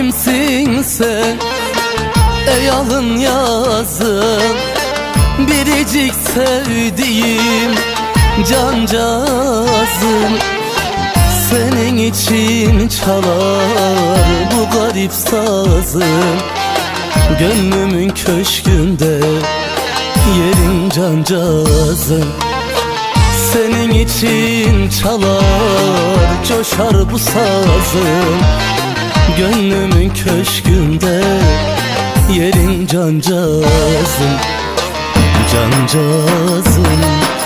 Sensin sen ey alın yazım, biricik sevdiğim cancağızım. Senin için çalar bu garip sazım, gönlümün köşkünde yerin cancağızım. Senin için çalar coşar bu sazım, gönlümün köşkünde yerin cancağızım. Cancağızım,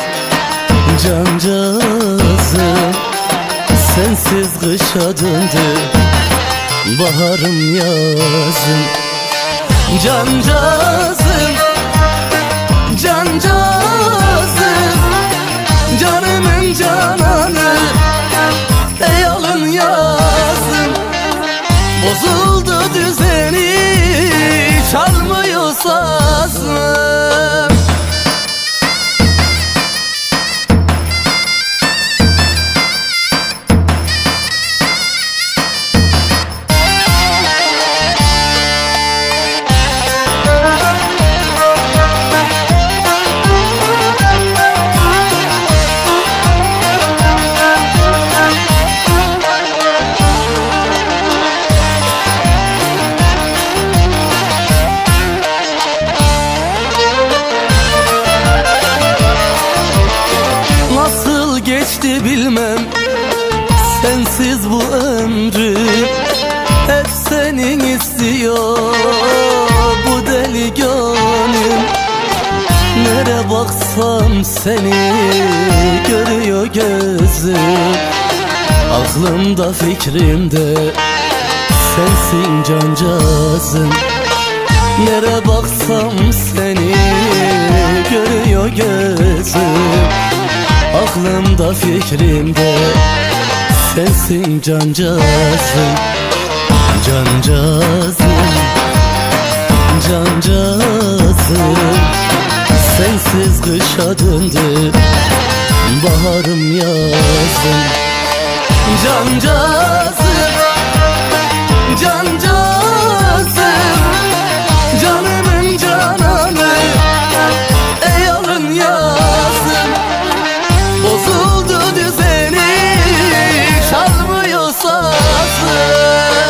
cancağızım, sensiz kışa döndü baharım yazım. Cancağızım, cancağızım, canımın cananı ey alın yazım. Bozuldu düzeni, çalmıyor sazım. Geçti bilmem sensiz bu ömrüm, hep senin istiyor bu deli gönlüm. Nere baksam seni görüyor gözüm, aklımda fikrimde sensin cancağızım. Nere baksam seni görüyor gözüm, aklımda fikrimde sensin cancağızım. Cancağızım, cancağızım, sensiz kışa döndü baharım yazım. Cancağızım, cancağızım, canımın cananı ey alın yazım. Bozuldu düzeni, çalmıyor sazım.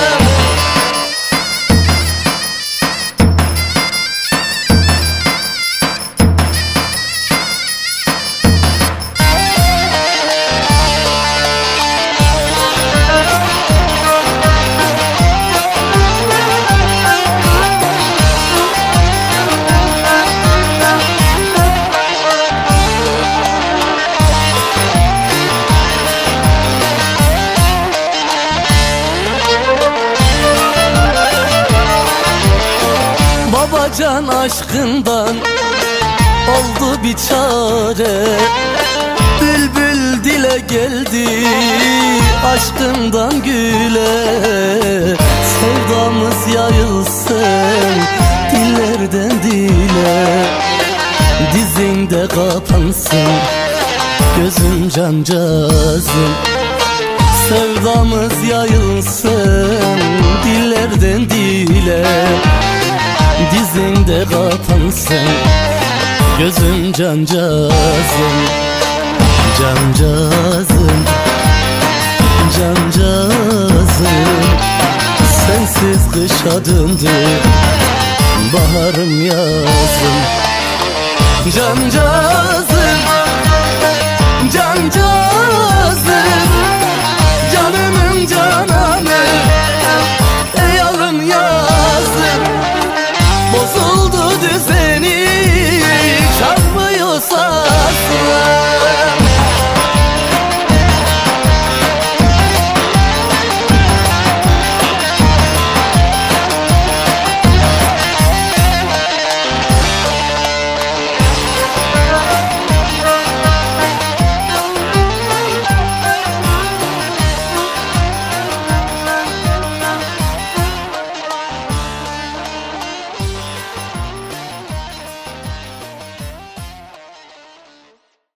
Babacan aşkından oldu bir çare, bülbül dile geldi aşkından güle. Sevdamız yayılsın dillerden dile, dizinde kapansın gözüm cancağızım. Sevdamız yayılsın dillerden dile, dizinde kapansın gözüm cancağızım. Cancağızım, cancağızım, sensiz kışa döndü baharım yazım. Cancağızım,